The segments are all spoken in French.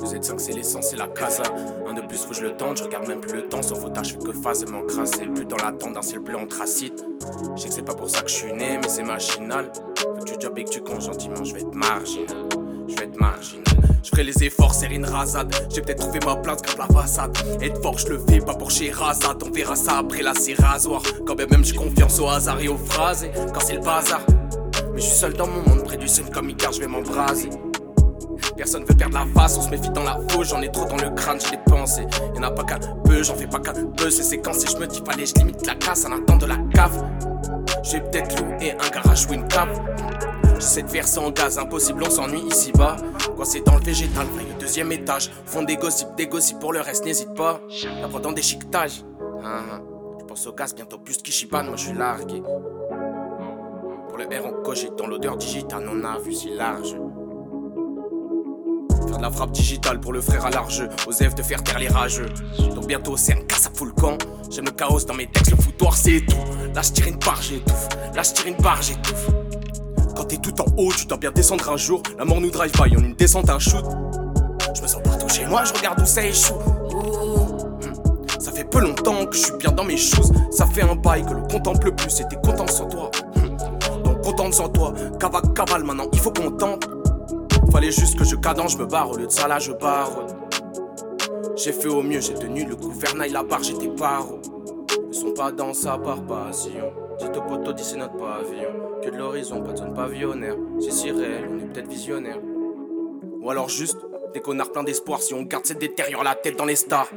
Vous êtes 5, c'est l'essence, c'est la casa. Un de plus, faut que je le tente. Je regarde même plus le temps. Sans fautard, je fais que phase et m'encrasser. Plus dans l'attente d'un ciel bleu anthracite. Je sais que c'est pas pour ça que je suis né, mais c'est machinal. Faut que tu jobs et que tu comptes gentiment. Je vais être marginal. Je vais être marginal. Je ferai les efforts, c'est une rasade. J'ai peut-être trouvé ma place grâce la façade. Être fort, je le fais pas pour chez Razad. On verra ça après là, c'est rasoir. Quand bien même j'ai confiance au hasard et aux phrases. Et quand c'est le bazar. Mais je suis seul dans mon monde, près du sun comme Icar, je vais m'embraser. Personne veut perdre la face, on se méfie dans la fausse. J'en ai trop dans le crâne, j'ai des pensées. Y'en a pas qu'un peu, j'en fais pas qu'un peu. C'est séquencé, je me dis fallait, je limite la casse en attendant de la cave. J'ai peut-être loué un garage ou une cave. J'essaie de faire ça en gaz, impossible, on s'ennuie ici-bas. Quand c'est dans le végétal, vaille au deuxième étage. Font des gossips pour le reste, n'hésite pas. D'apprendre dans déchiquetage. Je pense au gaz, bientôt plus qu'Ishiban, moi je suis largué. Pour le R on cogite, dans l'odeur digitale, on a vu si large. Faire de la frappe digitale pour le frère à large. Osef de faire taire les rageux. Donc bientôt c'est un cas, ça fout le camp. J'aime le chaos dans mes textes, le foutoir c'est tout. Là je tire une barre, j'étouffe. Là je tire une barre, j'étouffe. Quand t'es tout en haut, tu dois bien descendre un jour. La mort nous drive by, on une descente, un shoot. Je me sens partout chez moi, je regarde où ça échoue. Ça fait peu longtemps que je suis bien dans mes choses. Ça fait un bail que le contemple plus. Et t'es content sans toi. Donc contente sans toi. Cavale, maintenant il faut qu'on tente. Fallait juste que je cadence, je me barre. Au lieu de ça là je barre. J'ai fait au mieux, j'ai tenu le gouvernail, la barre, j'étais paro. Ils sont pas dans ça par passion. Dites au poteau, dis c'est notre pavillon. Que de l'horizon, pas de zone pavillonnaire. C'est si réel, on est peut-être visionnaire. Ou alors juste, des connards plein d'espoir. Si on garde cette détériore la tête dans les stars.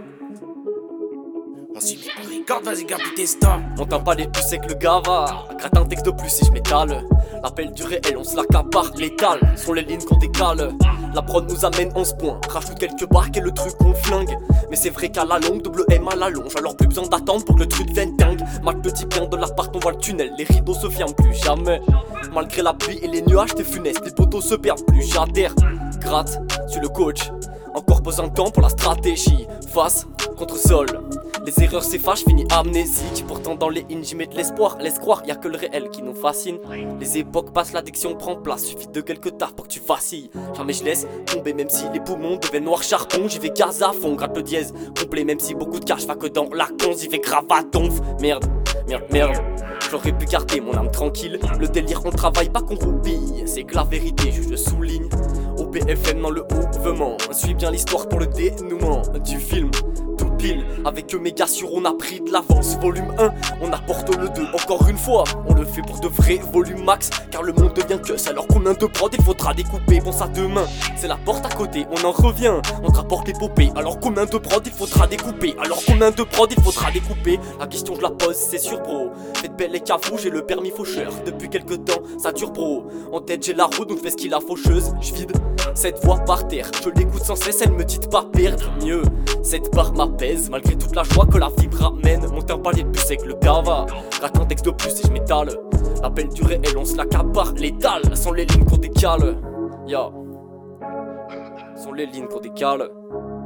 On s'y met pas les cordes, vas-y garde tes stars. On t'en pas les plus sec le gava. Gratte un texte de plus si je m'étale. L'appel du réel, on se l'accapare, létal. Sont les lignes qu'on décale. La prod nous amène 11 points. Rajoute quelques barques et le truc on flingue. Mais c'est vrai qu'à la longue, double M à la longe. Alors plus besoin d'attendre pour que le truc vienne dingue. Mal petit bien de l'appart, on voit le tunnel. Les rideaux se ferment plus jamais. Malgré la pluie et les nuages, t'es funeste. Les poteaux se perdent plus, j'adhère. Gratte, suis le coach. Encore besoin de temps pour la stratégie. Face contre sol. Les erreurs s'effacent, finis amnésique. Pourtant dans les hymnes j'y mets de l'espoir. Laisse croire, y'a que le réel qui nous fascine. Les époques passent, l'addiction prend place. Suffit de quelques taffes pour que tu vacilles. Jamais je laisse tomber même si les poumons deviennent noir charbon. J'y vais gaz à fond, gratte le dièse complet. Même si beaucoup de cash va que dans la con. J'y vais grave à donf. Merde. J'aurais pu garder mon âme tranquille. Le délire on travaille pas qu'on roupille. C'est que la vérité, je souligne. Au BFM dans le mouvement. Suis bien l'histoire pour le dénouement du film. Tout pile, avec eux méga sûr on a pris de l'avance. Volume 1, on apporte le 2. Encore une fois, on le fait pour de vrai. Volume max, car le monde devient que ça. Alors combien de prod il faudra découper? Bon ça demain, c'est la porte à côté, on en revient. On te rapporte l'épopée. Alors combien de prod il faudra découper? Alors combien de prod il faudra découper? La question je la pose, c'est sûr bro. Faites belle les cavous, j'ai le permis faucheur. Depuis quelques temps, ça dure bro. En tête j'ai la roue, donc fais ce qu'il a faucheuse. J'vide cette voix par terre, je l'écoute sans cesse, elle me dit de pas perdre. Mieux, cette barre m'apaise, malgré toute la joie que la fibre ramène. Mon teint palais de plus avec le gava. Gratte un texte de plus et je m'étale. L'appel du réel, on se l'accapare, létal. Sont les lignes qu'on décale. Ya, sont les lignes qu'on décale.